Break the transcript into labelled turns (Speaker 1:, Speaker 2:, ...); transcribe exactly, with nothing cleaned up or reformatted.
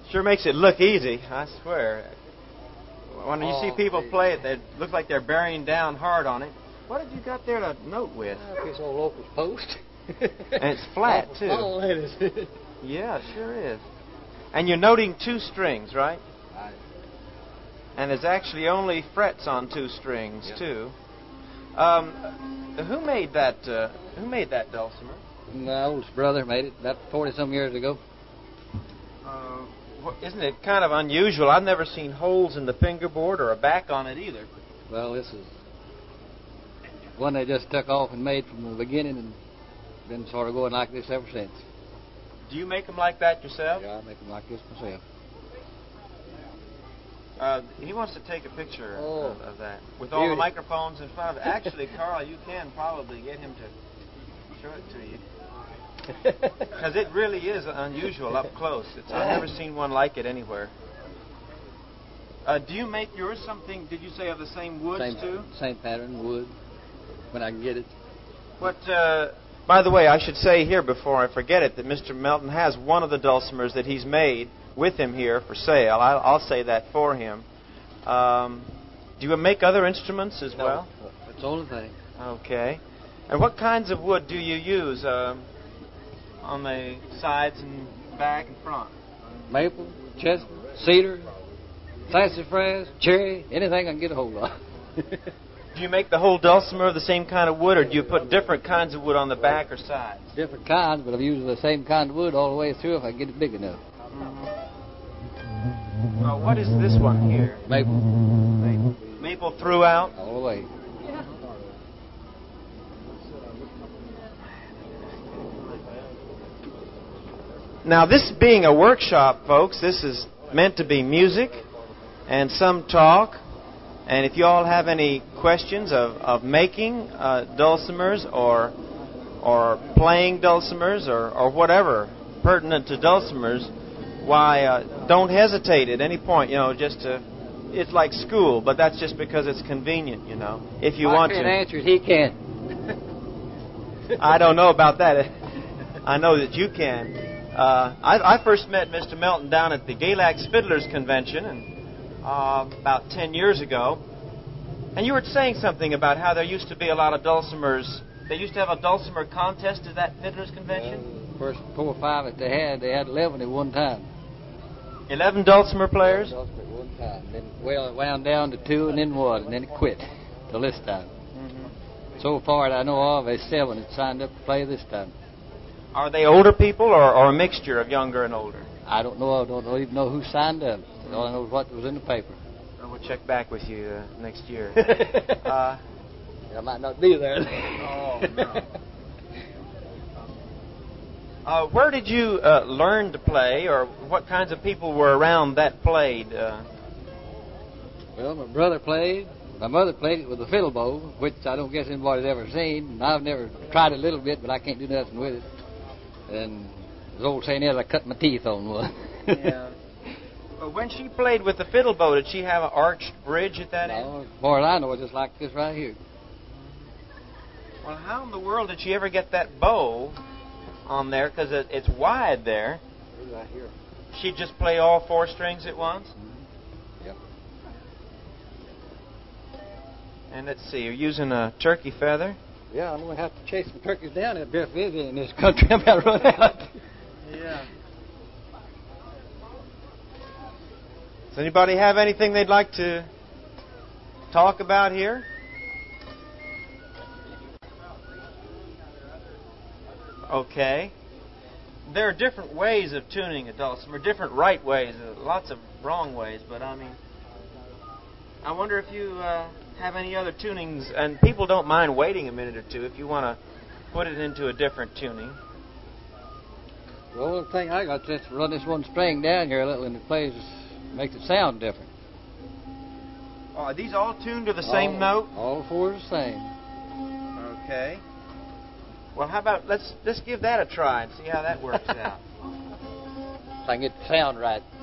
Speaker 1: Sure makes it look easy, I swear. When you
Speaker 2: oh,
Speaker 1: see people
Speaker 2: geez.
Speaker 1: play it, they look like they're bearing down hard on it. What have you got there to note with?
Speaker 2: Uh, this old locust post.
Speaker 1: And it's flat, too.
Speaker 2: Oh, it is.
Speaker 1: Yeah, it sure is. And you're noting two strings, right?
Speaker 2: Right.
Speaker 1: And there's actually only frets on two strings,
Speaker 2: yep.
Speaker 1: too. Um, who made that? Uh, who made that dulcimer?
Speaker 2: My oldest brother made it about forty some years ago.
Speaker 1: Uh, well, isn't it kind of unusual? I've never seen holes in the fingerboard or a back on it either.
Speaker 2: Well, this is one they just took off and made from the beginning, and been sort of going like this ever since.
Speaker 1: Do you make them like that yourself?
Speaker 2: Yeah, I make them like this myself.
Speaker 1: Uh, he wants to take a picture
Speaker 2: oh,
Speaker 1: of, of that with all
Speaker 2: beauty.
Speaker 1: the microphones in front of it. Actually, Carl, you can probably get him to show it to you. Because it really is unusual up close. It's, I've never seen one like it anywhere. Uh, do you make yours something, did you say, of the same woods,
Speaker 2: same,
Speaker 1: too?
Speaker 2: Same pattern, wood, when I can get it.
Speaker 1: What, uh, by the way, I should say here before I forget it that Mister Melton has one of the dulcimers that he's made with him here for sale. I'll, I'll say that for him. Um, do you make other instruments as
Speaker 2: no,
Speaker 1: well?
Speaker 2: That's the only thing.
Speaker 1: Okay. And what kinds of wood do you use um, on the sides and back and front?
Speaker 2: Maple, chestnut, cedar, sassafras, cherry, anything I can get a hold of.
Speaker 1: Do you make the whole dulcimer of the same kind of wood, or do you put different kinds of wood on the back or sides?
Speaker 2: Different kinds, but I'm using the same kind of wood all the way through if I get it big enough.
Speaker 1: Mm-hmm. Well, what is this one here?
Speaker 2: Maple.
Speaker 1: Maple, Maple throughout?
Speaker 2: All the way.
Speaker 1: Now, this being a workshop, folks, this is meant to be music and some talk. And if you all have any questions of, of making uh, dulcimers or or playing dulcimers or, or whatever pertinent to dulcimers, why, uh, don't hesitate at any point, you know, just to... It's like school, but that's just because it's convenient, you know, if you
Speaker 2: I
Speaker 1: want
Speaker 2: can't
Speaker 1: to.
Speaker 2: answer it, he can.
Speaker 1: I don't know about that. I know that you can. Uh, I, I first met Mister Melton down at the Galax Fiddlers Convention and, uh, about ten years ago. And you were saying something about how there used to be a lot of dulcimers. They used to have a dulcimer contest at that Fiddlers Convention?
Speaker 2: Uh, first four or five that they had, they had eleven at one time.
Speaker 1: Eleven dulcimer players?
Speaker 2: eleven dulcimer at one time. Then well, it wound down to two and then one, and then it quit till this time. Mm-hmm. So far that I know of, there's seven that signed up to play this time.
Speaker 1: Are they older people or, or a mixture of younger and older?
Speaker 2: I don't know. I don't, don't even know who signed up. All I know is what was in the paper.
Speaker 1: Well, we'll check back with you uh, next year. uh,
Speaker 2: I might not be there.
Speaker 1: oh, no. Uh, where did you uh, learn to play, or what kinds of people were around that played? Uh?
Speaker 2: Well, my brother played. My mother played it with a fiddle bow, which I don't guess anybody's ever seen. And I've never tried it a little bit, but I can't do nothing with it. And the old saying is, I cut my teeth on one.
Speaker 1: Yeah. Well, when she played with the fiddle bow, did she have an arched bridge at that end?
Speaker 2: No, as far as I know, it's just like this right here.
Speaker 1: Well, how in the world did she ever get that bow on there? Because it, it's wide there.
Speaker 2: Right here.
Speaker 1: She'd just play all four strings at once?
Speaker 2: Mm-hmm. Yep.
Speaker 1: And let's see, you're using a turkey feather?
Speaker 2: Yeah, I'm going to have to chase some turkeys down at Biff Vivian in this country. I'm about to run out.
Speaker 1: Yeah. Does anybody have anything they'd like to talk about here? Okay. There are different ways of tuning a dulcimer, different right ways, lots of wrong ways, but I mean, I wonder if you uh, have any other tunings, and people don't mind waiting a minute or two if you want to put it into a different tuning.
Speaker 2: The only thing I got is to run this one string down here a little, and it plays, makes it sound different.
Speaker 1: Oh, are these all tuned to the same
Speaker 2: all,
Speaker 1: note?
Speaker 2: All four are the same.
Speaker 1: Okay. Well, how about let's let's give that a try and see how that works out.
Speaker 2: So I can get the sound right.